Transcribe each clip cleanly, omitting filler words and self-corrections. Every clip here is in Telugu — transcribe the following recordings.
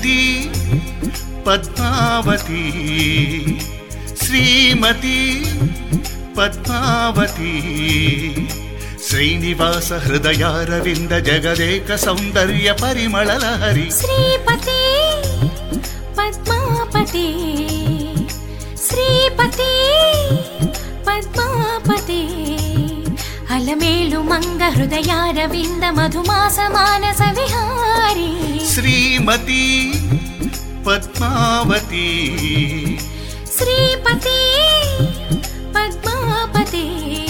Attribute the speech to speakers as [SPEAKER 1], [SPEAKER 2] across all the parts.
[SPEAKER 1] శ్రీమతి పద్మావతి శ్రీమతి పద్మావతి శ్రీనివాస హృదయారవింద జగదేక సౌందర్య పరిమళలహరి
[SPEAKER 2] శ్రీపతి పద్మాపతి శ్రీపతి పద్మాపతి అలమేలు మంగ హృదయారవింద మధుమాస మానస విహారి
[SPEAKER 1] శ్రీమతి పద్మావతి
[SPEAKER 2] శ్రీపతి పద్మాపతి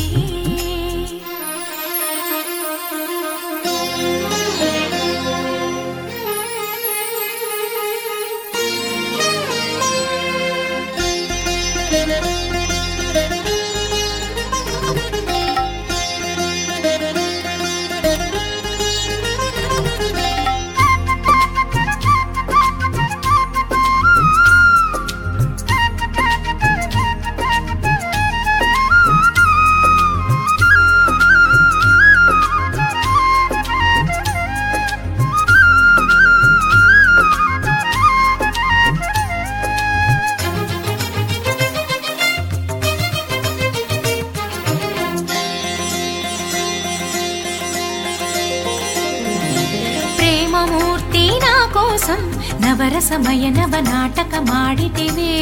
[SPEAKER 2] మూర్తి నా కోసం నవరసమయ నవ నాటక మాడితివే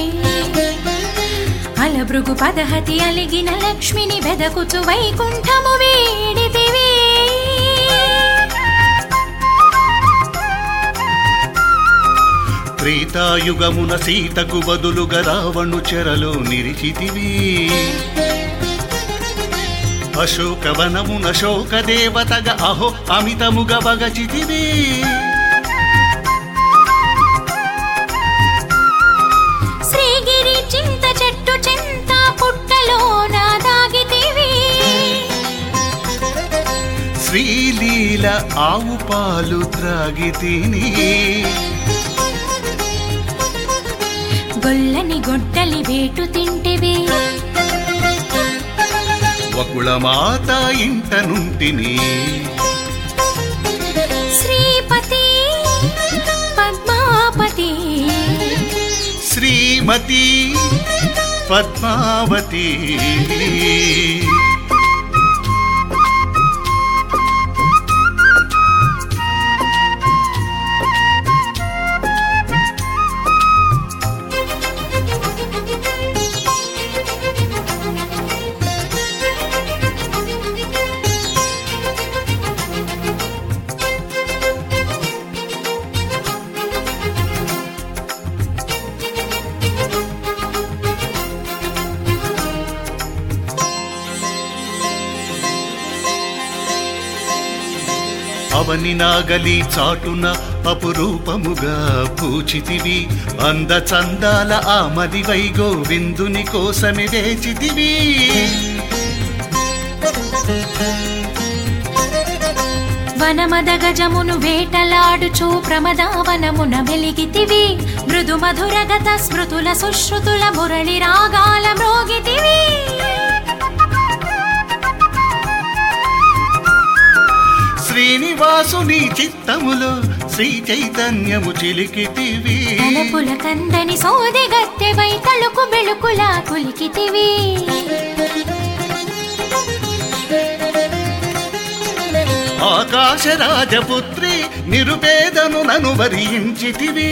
[SPEAKER 2] అలభృగు పదహతి అలిగిన లక్ష్మిని వెదకుచు వైకుంఠము వీడితివే
[SPEAKER 1] త్రేతాయుగమున సీతకు బదులుగా రావణు చెరలో నిలిచితివి అశోకవనమున శోక దేవతగా అహో అమితముగ వగచితివి
[SPEAKER 2] శ్రీగిరి చింత చెట్టు చింత పుట్టలో నా దాగితివి
[SPEAKER 1] శ్రీలీల ఆవు పాలు త్రాగితిని
[SPEAKER 2] గొల్లని గొడ్డలి వేటు తింటివి
[SPEAKER 1] వకుళమాత ఇంట నుంటిని
[SPEAKER 2] శ్రీపతి పద్మాపతి
[SPEAKER 1] శ్రీమతి పద్మావతి అవని నాగలి చాటున అపురూపముగా పూచితివి అందచందాల ఆమదివై గోవిందుని కోసమే వేచితివి
[SPEAKER 2] వనమద గజమును వేటలాడుచు ప్రమదావనమున వెలిగితివి మృదు మధురగత స్మృతుల సుశ్రుతుల మురళి రాగాల మ్రోగితివి
[SPEAKER 1] శ్రీనివాసుని చిత్తములో శ్రీ చైతన్యము చిలికితివి
[SPEAKER 2] తలపుల కందని సోది గత్తెవై తళుకు బెళుకులా కులికితివి
[SPEAKER 1] ఆకాశ రాజపుత్రి నిరుపేదను నను వరించితివి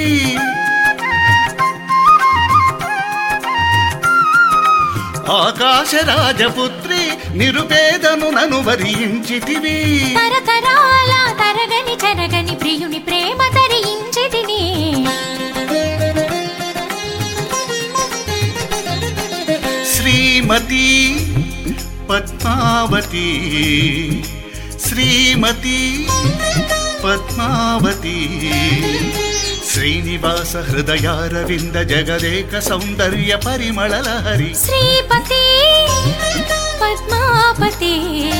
[SPEAKER 1] ఆకాశ రాజపుత్రి నిరుపేదను నను వరించితివి
[SPEAKER 2] తరతరాల తరగని చెరగని ప్రియుని ప్రేమ తరించితిని
[SPEAKER 1] శ్రీమతి పద్మావతి శ్రీమతి పద్మావతి శ్రీనివాస హృదయారవింద జగదేక సౌందర్య పరిమళలహరి
[SPEAKER 2] శ్రీపతి పద్మాపతి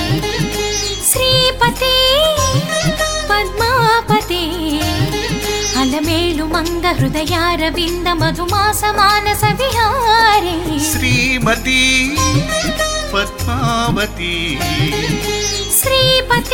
[SPEAKER 2] శ్రీపతి పద్మాపతి అలమేలు మంగ హృదయారవింద మధుమాస మానస విహారి
[SPEAKER 1] శ్రీమతి పద్మావతి
[SPEAKER 2] శ్రీపతి